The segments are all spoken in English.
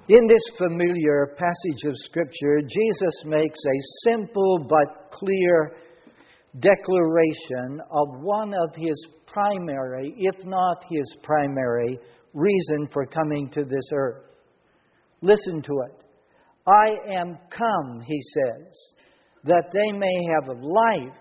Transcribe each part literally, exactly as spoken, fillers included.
In this familiar passage of Scripture, Jesus makes a simple but clear declaration of one of His primary, if not His primary, reason for coming to this earth. Listen to it. I am come, He says, that they may have life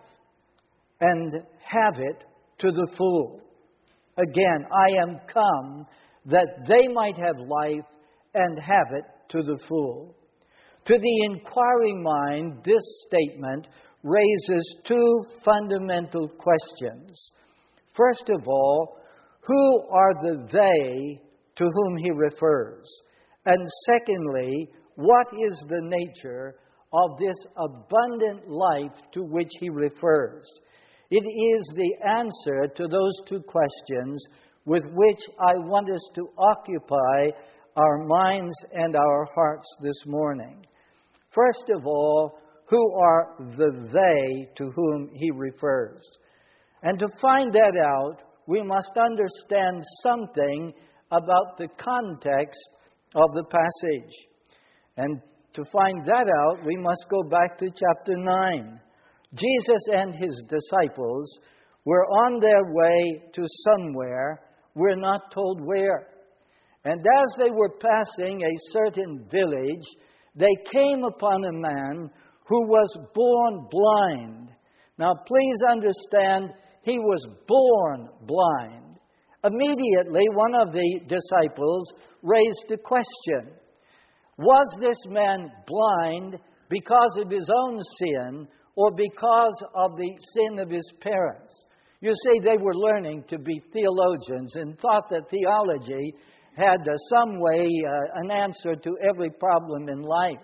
and have it to the full. Again, I am come that they might have life and have it to the full. To the inquiring mind, this statement raises two fundamental questions. First of all, who are the they to whom he refers? And secondly, what is the nature of this abundant life to which he refers? It is the answer to those two questions with which I want us to occupy our minds and our hearts this morning. First of all, who are the they to whom he refers? And to find that out, we must understand something about the context of the passage. And to find that out, we must go back to chapter nine. Jesus and his disciples were on their way to somewhere. We're not told where. And as they were passing a certain village, they came upon a man who was born blind. Now, please understand, he was born blind. Immediately, one of the disciples raised a question. Was this man blind because of his own sin or because of the sin of his parents? You see, they were learning to be theologians and thought that theology had uh, some way uh, an answer to every problem in life.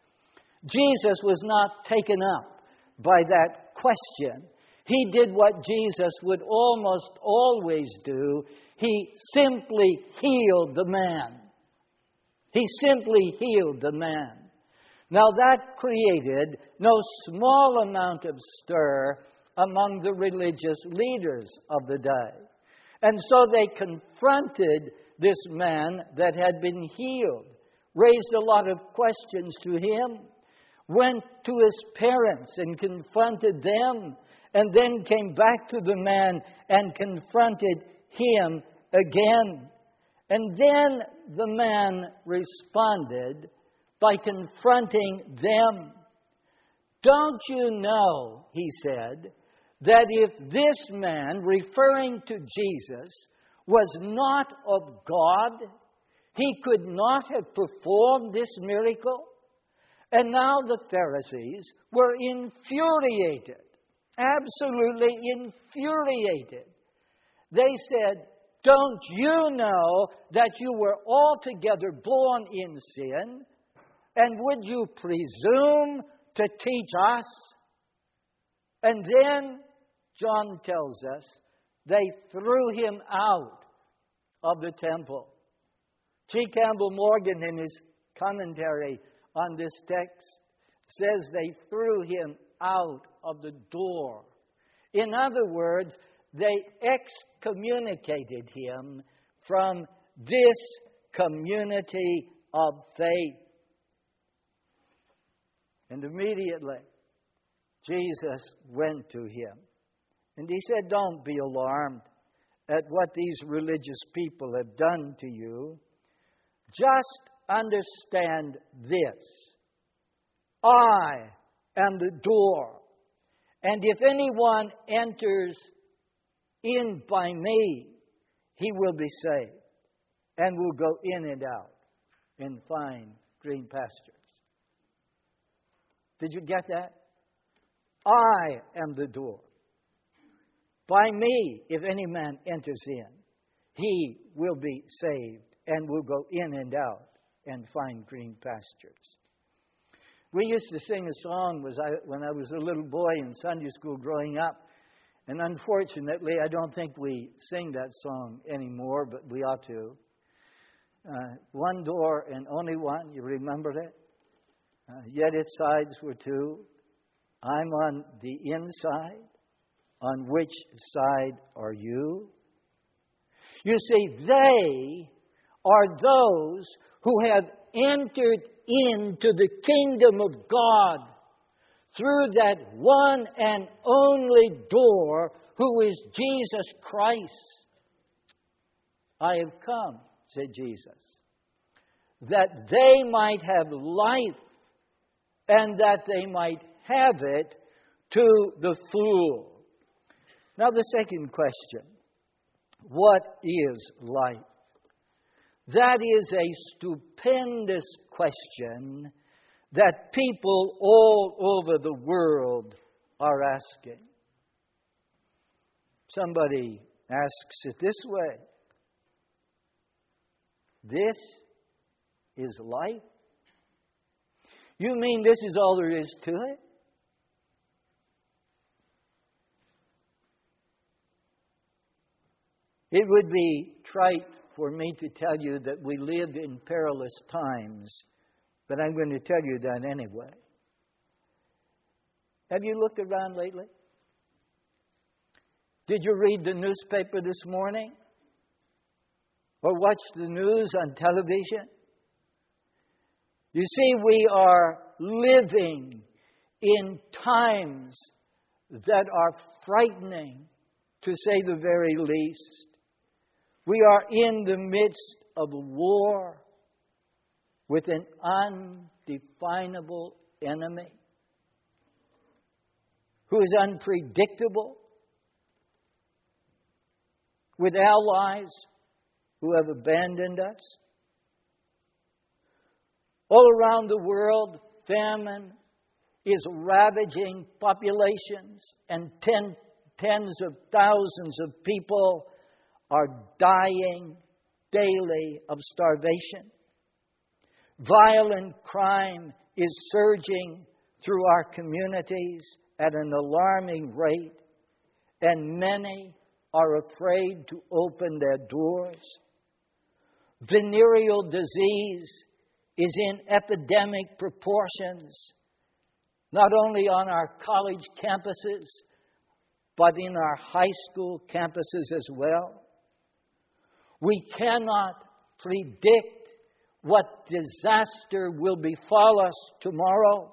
Jesus was not taken up by that question. He did what Jesus would almost always do. He simply healed the man. He simply healed the man. Now that created no small amount of stir among the religious leaders of the day. And so they confronted this man that had been healed, raised a lot of questions to him, went to his parents and confronted them, and then came back to the man and confronted him again. And then the man responded by confronting them. Don't you know, he said, that if this man, referring to Jesus, was not of God, he could not have performed this miracle? And now the Pharisees were infuriated, absolutely infuriated. They said, don't you know that you were altogether born in sin? And would you presume to teach us? And then, John tells us, they threw him out of the temple. G. Campbell Morgan, in his commentary on this text, says they threw him out of the door. In other words, they excommunicated him from this community of faith. And immediately, Jesus went to him. And he said, don't be alarmed at what these religious people have done to you. Just understand this. I am the door. And if anyone enters in by me, he will be saved and will go in and out and find green pastures. Did you get that? I am the door. By me, if any man enters in, he will be saved and will go in and out and find green pastures. We used to sing a song was I, when I was a little boy in Sunday school growing up. And unfortunately, I don't think we sing that song anymore, but we ought to. Uh, one door and only one, you remember it? Uh, yet its sides were two. I'm on the inside. On which side are you? You see, they are those who have entered into the kingdom of God through that one and only door, who is Jesus Christ. I have come, said Jesus, that they might have life, and that they might have it to the full. Now the second question, what is life? That is a stupendous question that people all over the world are asking. Somebody asks it this way: this is life? You mean this is all there is to it? It would be trite for me to tell you that we live in perilous times, but I'm going to tell you that anyway. Have you looked around lately? Did you read the newspaper this morning? Or watch the news on television? You see, we are living in times that are frightening, to say the very least. We are in the midst of a war with an undefinable enemy who is unpredictable, with allies who have abandoned us. All around the world, famine is ravaging populations, and ten, tens of thousands of people are dying daily of starvation. Violent crime is surging through our communities at an alarming rate, and many are afraid to open their doors. Venereal disease is in epidemic proportions, not only on our college campuses, but in our high school campuses as well. We cannot predict what disaster will befall us tomorrow.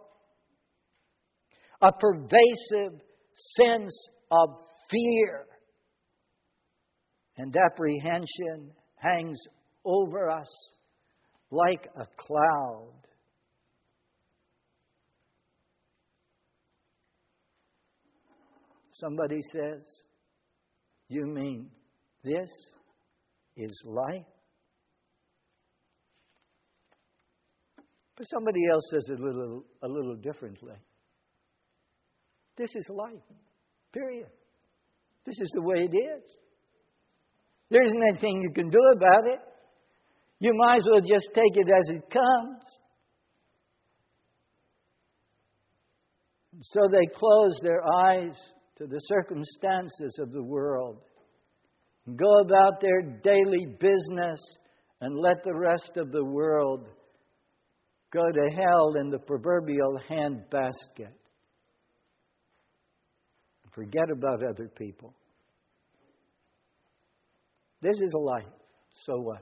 A pervasive sense of fear and apprehension hangs over us like a cloud. Somebody says, "You mean this is life?" But somebody else says it a little, a little differently. This is life, period. This is the way it is. There isn't anything you can do about it. You might as well just take it as it comes. So they close their eyes to the circumstances of the world and go about their daily business and let the rest of the world go to hell in the proverbial handbasket. Forget about other people. This is life. So what?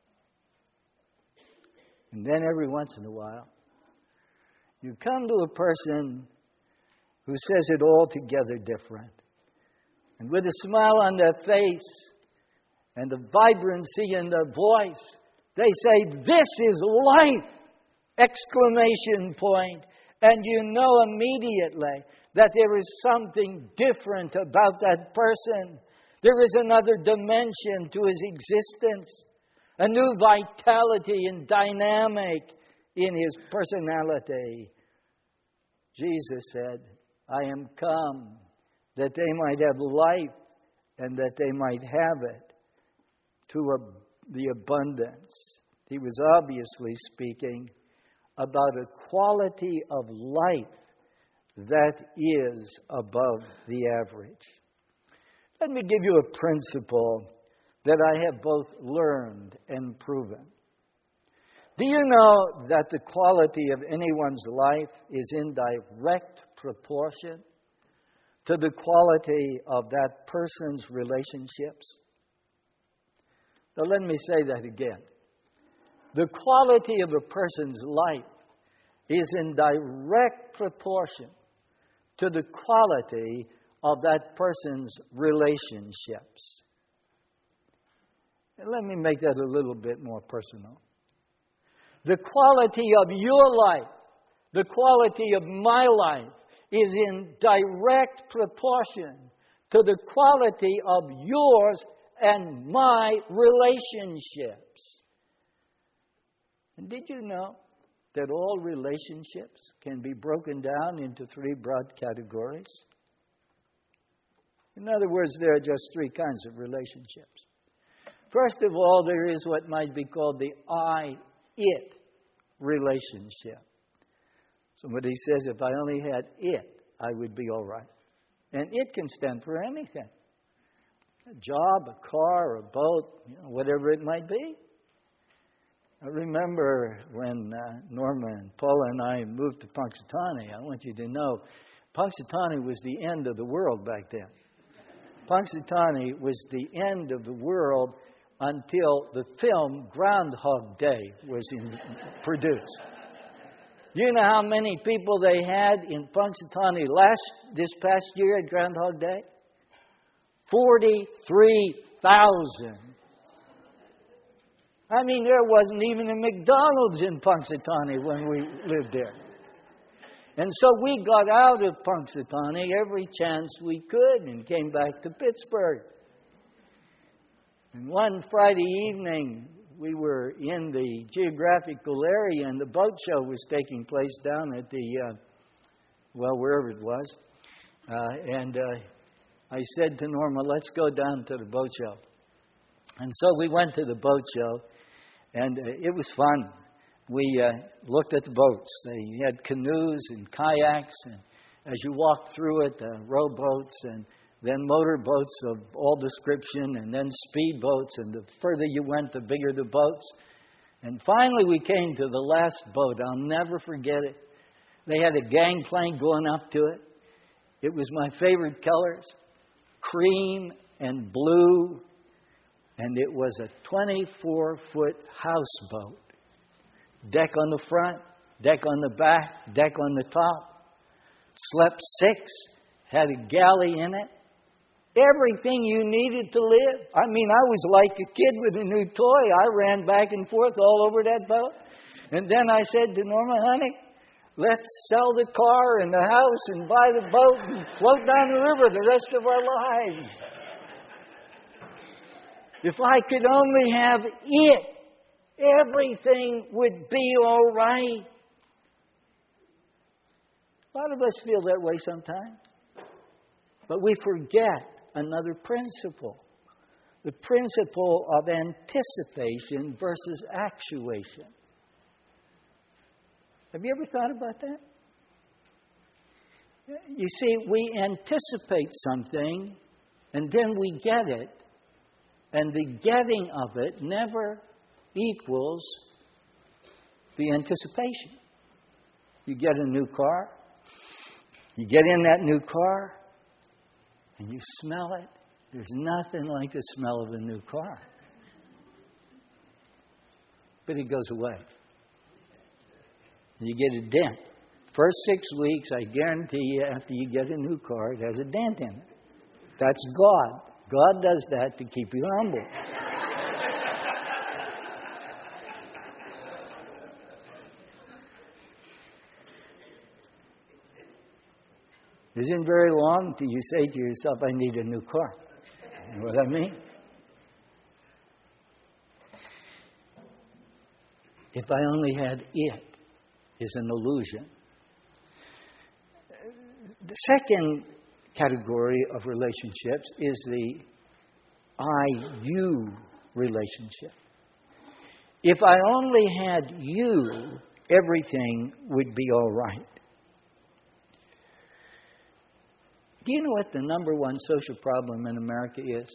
And then every once in a while, you come to a person who says it altogether different. And with a smile on their face and the vibrancy in their voice, they say, "This is life!" Exclamation point. And you know immediately that there is something different about that person. There is another dimension to his existence, a new vitality and dynamic in his personality. Jesus said, "I am come that they might have life and that they might have it to a, the abundance." He was obviously speaking about a quality of life that is above the average. Let me give you a principle that I have both learned and proven. Do you know that the quality of anyone's life is in direct proportion to the quality of that person's relationships? Now let me say that again. The quality of a person's life is in direct proportion to the quality of that person's relationships. And let me make that a little bit more personal. The quality of your life, the quality of my life, is in direct proportion to the quality of yours and my relationships. And did you know that all relationships can be broken down into three broad categories? In other words, there are just three kinds of relationships. First of all, there is what might be called the I-it relationship. Somebody says, if I only had it, I would be all right. And it can stand for anything. A job, a car, a boat, you know, whatever it might be. I remember when uh, Norma and Paula and I moved to Punxsutawney. I want you to know, Punxsutawney was the end of the world back then. Punxsutawney was the end of the world until the film Groundhog Day was in, produced. You know how many people they had in Punxsutawney last this past year at Groundhog Day? forty-three thousand. I mean, there wasn't even a McDonald's in Punxsutawney when we lived there. And so we got out of Punxsutawney every chance we could and came back to Pittsburgh. And one Friday evening, we were in the geographical area and the boat show was taking place down at the, uh, well, wherever it was. Uh, and uh, I said to Norma, let's go down to the boat show. And so we went to the boat show, and uh, it was fun. We uh, looked at the boats. They had canoes and kayaks, and as you walked through it, uh, rowboats, and then motorboats of all description, and then speedboats, and the further you went, the bigger the boats. And finally we came to the last boat. I'll never forget it. They had a gangplank going up to it. It was my favorite colors, cream and blue, and it was a twenty-four foot houseboat. Deck on the front, deck on the back, deck on the top. Slept six, had a galley in it. Everything you needed to live. I mean, I was like a kid with a new toy. I ran back and forth all over that boat. And then I said to Norma, honey, let's sell the car and the house and buy the boat and float down the river the rest of our lives. If I could only have it, everything would be all right. A lot of us feel that way sometimes. But we forget another principle. The principle of anticipation versus actuation. Have you ever thought about that? You see, we anticipate something and then we get it. And the getting of it never equals the anticipation. You get a new car. You get in that new car. And you smell it. There's nothing like the smell of a new car. But it goes away. You get a dent. First six weeks, I guarantee you, after you get a new car, it has a dent in it. That's God. God does that to keep you humble. It isn't very long till you say to yourself, I need a new car. You know what I mean? If I only had it is an illusion. The second category of relationships is the I-you relationship. If I only had you, everything would be all right. Do you know what the number one social problem in America is?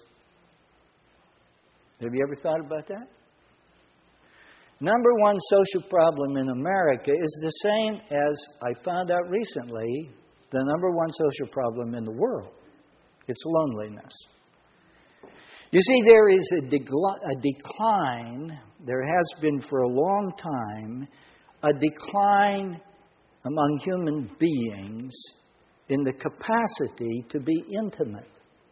Have you ever thought about that? Number one social problem in America is the same as I found out recently, the number one social problem in the world. It's loneliness. You see, there is a, degl- a decline, there has been for a long time, a decline among human beings in the capacity to be intimate.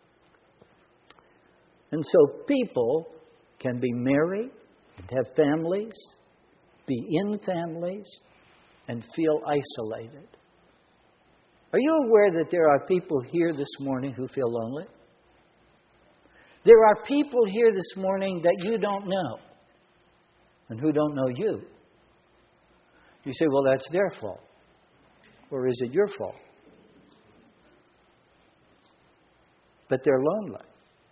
And so people can be married and have families, be in families, and feel isolated. Are you aware that there are people here this morning who feel lonely? There are people here this morning that you don't know and who don't know you. You say, well, that's their fault. Or is it your fault? But they're lonely.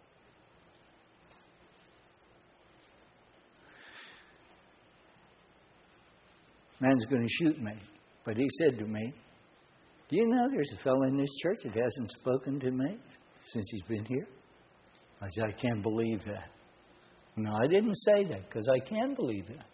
Man's going to shoot me. But he said to me, do you know there's a fellow in this church that hasn't spoken to me since he's been here? I said, I can't believe that. No, I didn't say that because I can believe that.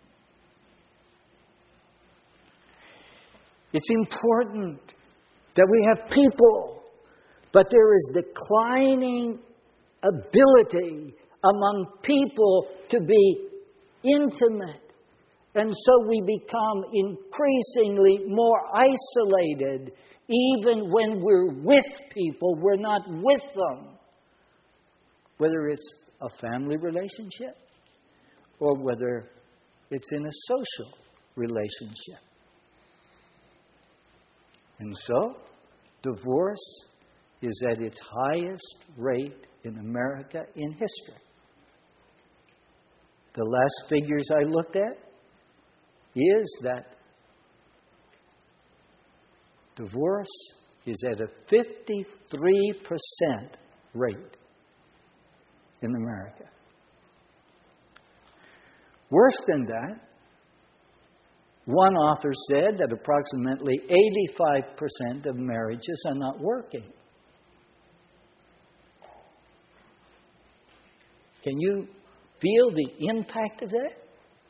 It's important that we have people, but there is declining ability among people to be intimate. And so we become increasingly more isolated. Even when we're with people, we're not with them. Whether it's a family relationship or whether it's in a social relationship. And so, divorce is at its highest rate in America in history. The last figures I looked at is that divorce is at a fifty-three percent rate in America. Worse than that, one author said that approximately eighty-five percent of marriages are not working. Can you feel the impact of that?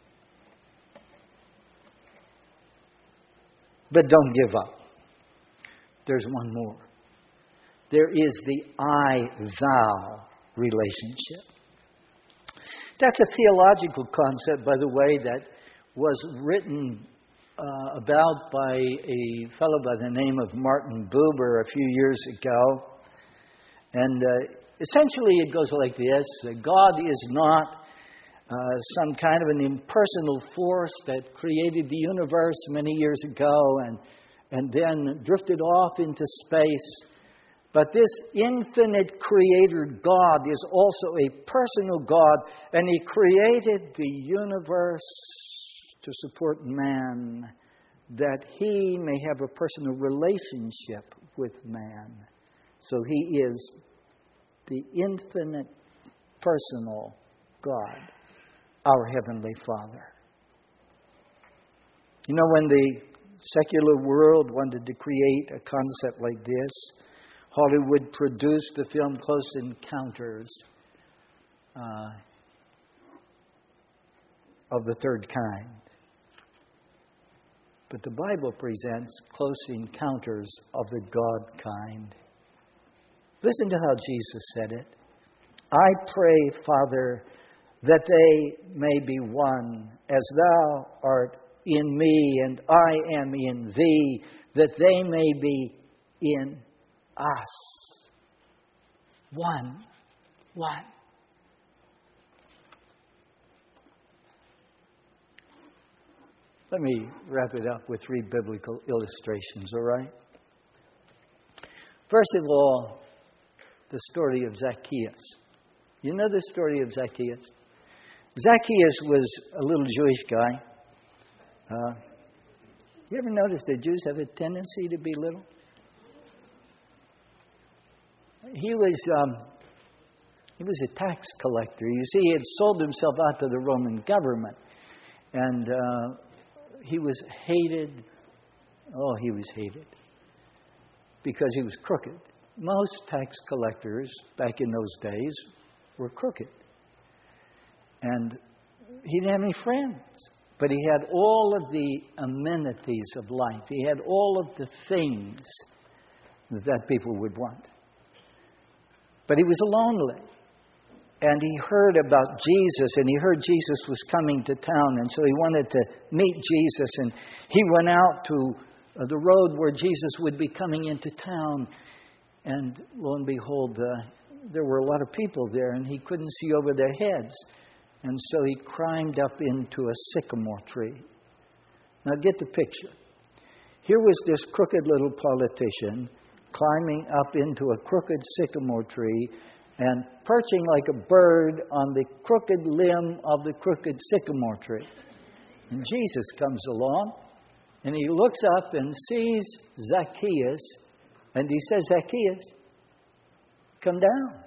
But don't give up. There's one more. There is the I-thou relationship. That's a theological concept, by the way, that was written uh, about by a fellow by the name of Martin Buber a few years ago. And uh, essentially it goes like this. God is not uh, some kind of an impersonal force that created the universe many years ago and, and then drifted off into space. But this infinite creator God is also a personal God, and He created the universe to support man, that He may have a personal relationship with man. So He is the infinite personal God, our Heavenly Father. You know, when the secular world wanted to create a concept like this, Hollywood produced the film Close Encounters uh, of the Third Kind. But the Bible presents Close Encounters of the God kind. Listen to how Jesus said it. I pray, Father, that they may be one, as Thou art in me and I am in Thee, that they may be in us. One. One. Let me wrap it up with three biblical illustrations, all right? First of all, the story of Zacchaeus. You know the story of Zacchaeus? Zacchaeus was a little Jewish guy. Uh, you ever notice that Jews have a tendency to be little? He was um, he was a tax collector. You see, he had sold himself out to the Roman government. And uh, he was hated. Oh, he was hated. Because he was crooked. Most tax collectors back in those days were crooked. And he didn't have any friends. But he had all of the amenities of life. He had all of the things that people would want. But he was lonely. And he heard about Jesus, and he heard Jesus was coming to town, and so he wanted to meet Jesus. And he went out to the road where Jesus would be coming into town. And lo and behold, uh, there were a lot of people there, and he couldn't see over their heads. And so he climbed up into a sycamore tree. Now get the picture. Here was this crooked little politician climbing up into a crooked sycamore tree and perching like a bird on the crooked limb of the crooked sycamore tree. And Jesus comes along, and he looks up and sees Zacchaeus, and he says, Zacchaeus, come down.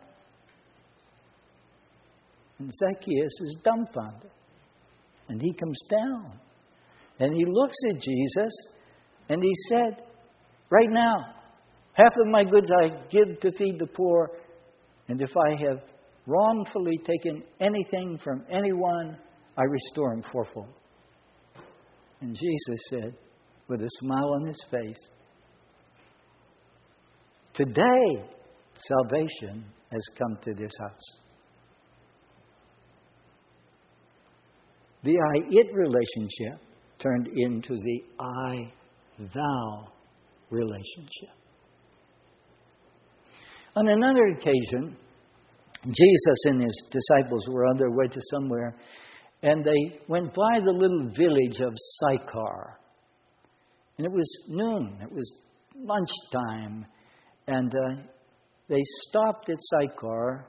And Zacchaeus is dumbfounded. And he comes down. And he looks at Jesus, and he said, right now, half of my goods I give to feed the poor, and if I have wrongfully taken anything from anyone, I restore him fourfold. And Jesus said, with a smile on his face, today salvation has come to this house. The I-it relationship turned into the I-thou relationship. On another occasion, Jesus and his disciples were on their way to somewhere, and they went by the little village of Sychar. And it was noon, it was lunchtime, and uh, they stopped at Sychar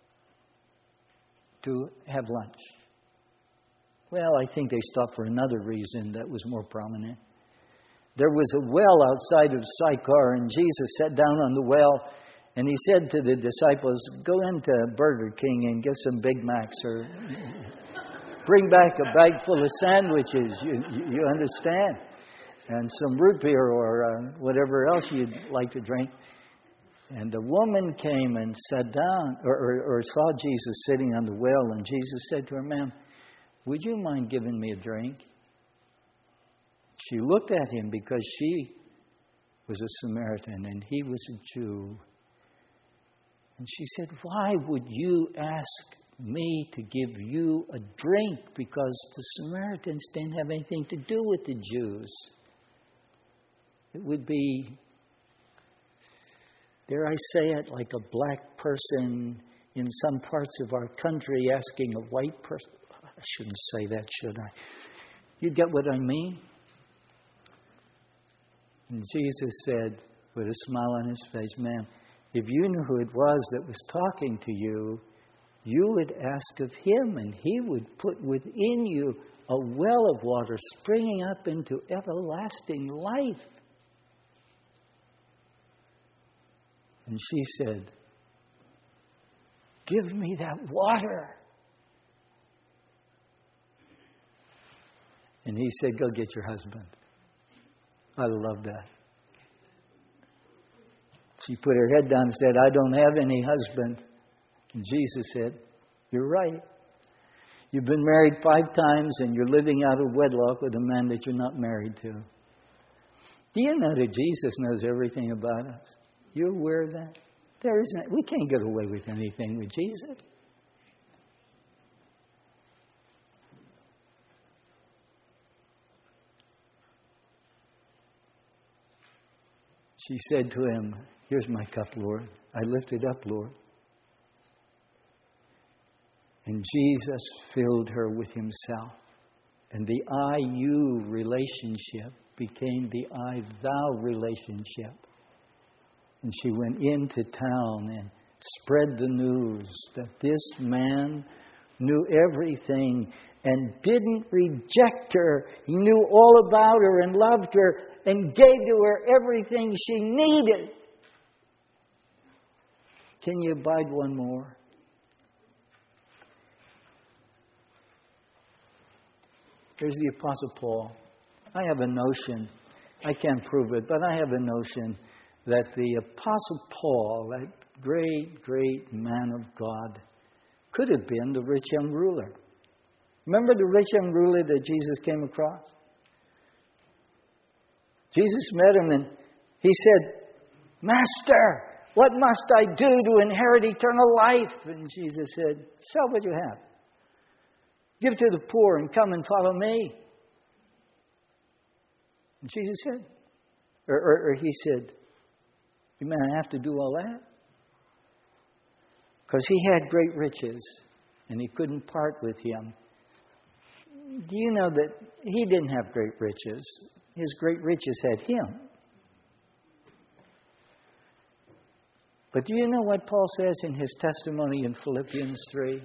to have lunch. Well, I think they stopped for another reason that was more prominent. There was a well outside of Sychar, and Jesus sat down on the well, and he said to the disciples, go into Burger King and get some Big Macs, or bring back a bag full of sandwiches, you, you understand, and some root beer or uh, whatever else you'd like to drink. And the woman came and sat down, or, or, or saw Jesus sitting on the well, and Jesus said to her, ma'am, would you mind giving me a drink? She looked at him because she was a Samaritan and he was a Jew. And she said, why would you ask me to give you a drink? Because the Samaritans didn't have anything to do with the Jews. It would be, dare I say it, like a black person in some parts of our country asking a white person. I shouldn't say that, should I? You get what I mean? And Jesus said, with a smile on his face, ma'am, if you knew who it was that was talking to you, you would ask of him, and he would put within you a well of water springing up into everlasting life. And she said, give me that water. And he said, go get your husband. I love that. She put her head down and said, I don't have any husband. And Jesus said, you're right. You've been married five times and you're living out of wedlock with a man that you're not married to. Do you know that Jesus knows everything about us? You aware of that? There isn't. We can't get away with anything with Jesus. She said to him, here's my cup, Lord. I lift it up, Lord. And Jesus filled her with himself. And the I-you relationship became the I-thou relationship. And she went into town and spread the news that this man knew everything and didn't reject her. He knew all about her and loved her and gave to her everything she needed. Can you abide one more? Here's the Apostle Paul. I have a notion, I can't prove it, but I have a notion that the Apostle Paul, that great, great man of God, could have been the rich young ruler. Remember the rich young ruler that Jesus came across? Jesus met him and he said, Master, What must I do to inherit eternal life? And Jesus said, sell what you have. Give to the poor and come and follow me. And Jesus said, or, or, or he said, you may have to do all that? Because he had great riches and he couldn't part with him. Do you know that he didn't have great riches? His great riches had him. But do you know what Paul says in his testimony in Philippians three?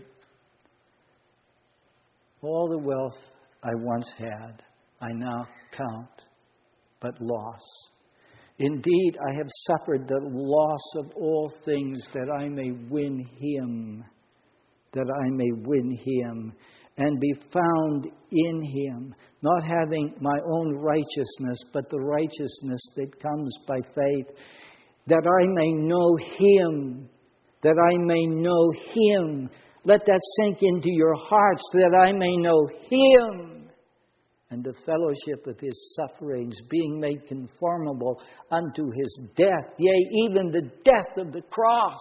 All the wealth I once had, I now count but loss. Indeed, I have suffered the loss of all things that I may win Him, that I may win Him and be found in Him, not having my own righteousness, but the righteousness that comes by faith, that I may know Him, that I may know Him. Let that sink into your hearts, that I may know Him and the fellowship of His sufferings, being made conformable unto His death, yea, even the death of the cross.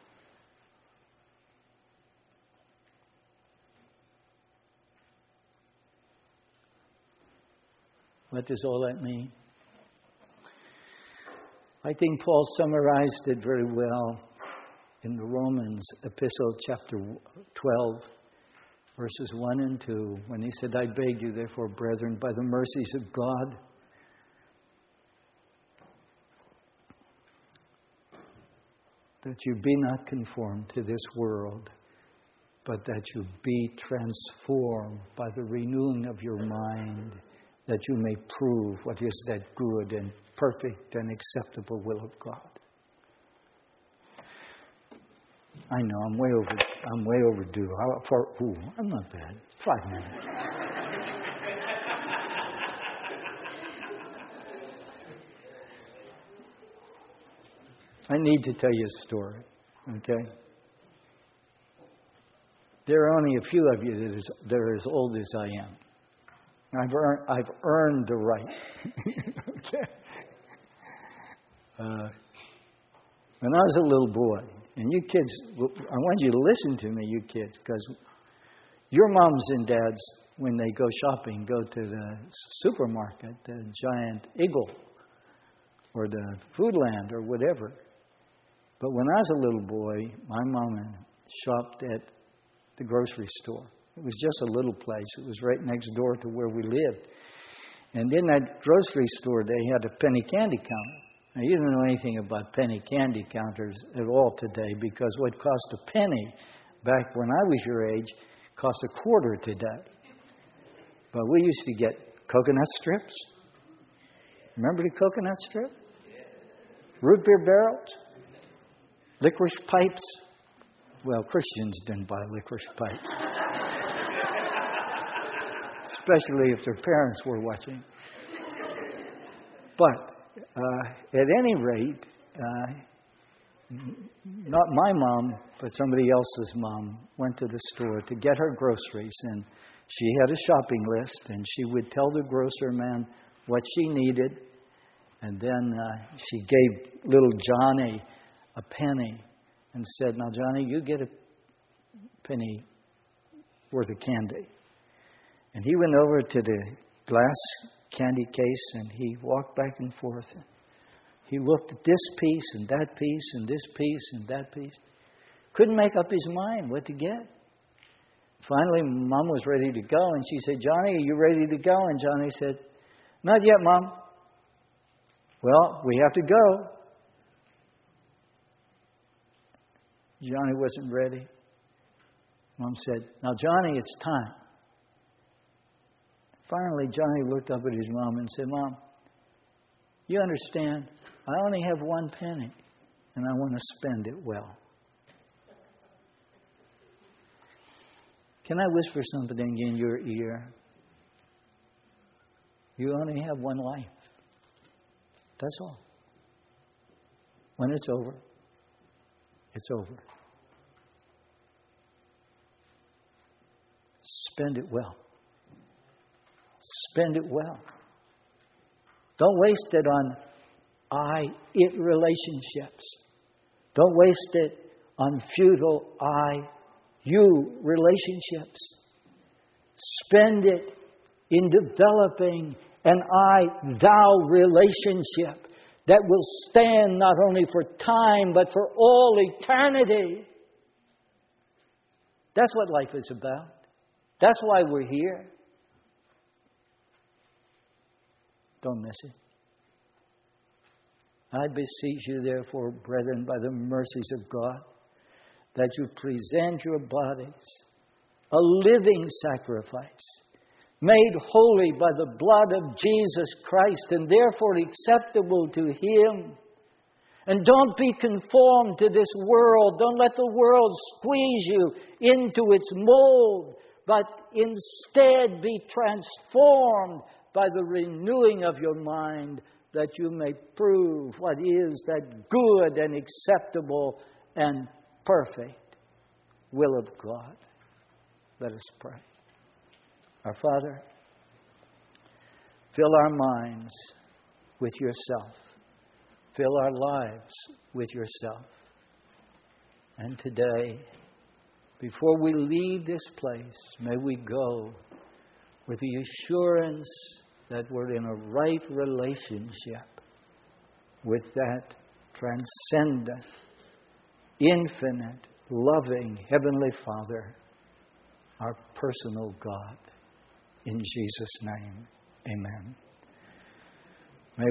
What does all that mean? I think Paul summarized it very well in the Romans epistle, chapter twelve, verses one and two, when he said, I beg you, therefore, brethren, by the mercies of God, that you be not conformed to this world, but that you be transformed by the renewing of your mind, that you may prove what is that good and perfect and acceptable will of God. I know, I'm way over. I'm way overdue. How, for, ooh, I'm not bad. Five minutes. I need to tell you a story. Okay. There are only a few of you that, is, that are as old as I am. I've earned. I've earned the right. Okay. Uh, when I was a little boy. And you kids, I want you to listen to me, you kids, because your moms and dads, when they go shopping, go to the supermarket, the Giant Eagle, or the Foodland, or whatever. But when I was a little boy, my mom shopped at the grocery store. It was just a little place. It was right next door to where we lived. And in that grocery store, they had a penny candy counter. Now, you don't know anything about penny candy counters at all today, because what cost a penny back when I was your age cost a quarter today. But we used to get coconut strips. Remember the coconut strip? Root beer barrels. Licorice pipes. Well, Christians didn't buy licorice pipes. Especially if their parents were watching. But Uh, at any rate, uh, not my mom, but somebody else's mom went to the store to get her groceries, and she had a shopping list, and she would tell the grocer man what she needed, and then uh, she gave little Johnny a penny and said, now, Johnny, you get a penny worth of candy. And he went over to the glass candy case, and he walked back and forth. He looked at this piece and that piece and this piece and that piece. Couldn't make up his mind what to get. Finally, Mom was ready to go, and she said, Johnny, are you ready to go? And Johnny said, not yet, Mom. Well, we have to go. Johnny wasn't ready. Mom said, now, Johnny, it's time. Finally, Johnny looked up at his mom and said, Mom, you understand, I only have one penny, and I want to spend it well. Can I whisper something in your ear? You only have one life. That's all. When it's over, it's over. Spend it well. Spend it well. Don't waste it on I-it relationships. Don't waste it on futile I-you relationships. Spend it in developing an I-thou relationship that will stand not only for time, but for all eternity. That's what life is about. That's why we're here. Don't miss it. I beseech you, therefore, brethren, by the mercies of God, that you present your bodies a living sacrifice, made holy by the blood of Jesus Christ, and therefore acceptable to Him. And don't be conformed to this world. Don't let the world squeeze you into its mold, but instead be transformed by the renewing of your mind, that you may prove what is that good and acceptable and perfect will of God. Let us pray. Our Father, fill our minds with yourself. Fill our lives with yourself. And today, before we leave this place, may we go with the assurance that we're in a right relationship with that transcendent, infinite, loving Heavenly Father, our personal God. In Jesus' name, amen.